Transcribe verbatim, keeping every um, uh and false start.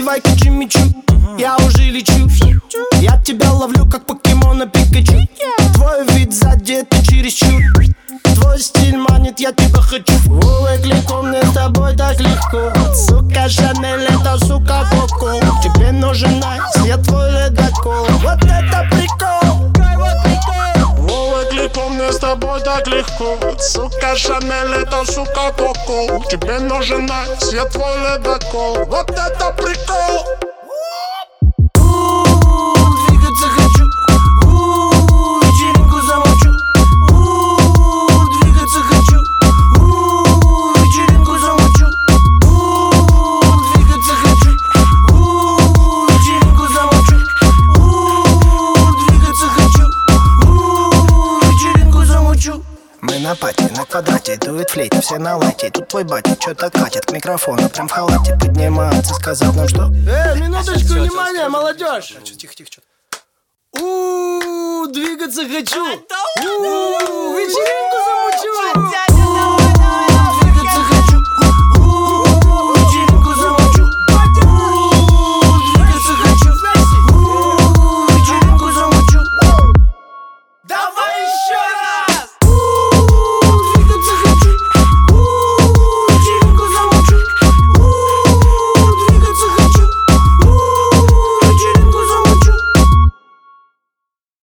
Раздевайка Джимми Чу, я уже лечу. Я тебя ловлю, как покемона Пикачу. Твой вид сзади, это чересчур. Твой стиль манит, я тебя хочу. Увы, клику, мне с тобой так легко. Сука, Шанель, это сука Коко. Тебе нужен найс, я твой ледокол. Вот это прикол. Увы, клику, мне с тобой так легко. Сука, Шанель, это сука Коко. Тебе нужен найс, я твой ледокол. Вот это прикол. Двигаться хочу. Вечеринку замочу. Двигаться хочу. Вечеринку замочу. Двигаться хочу. Вечеринку замочу. Двигаться хочу. Вечеринку замочу. Мы на пати, на квадрате, дует флейта, все на лайте. Тут твой батя чё-то катит к микрофону, прям в халате поднимается, сказать нам что. Э, минуточку, внимание, молодежь. Тихо, тихо, что. У-у-у, двигаться хочу. У-у-у, вечеринку замучу.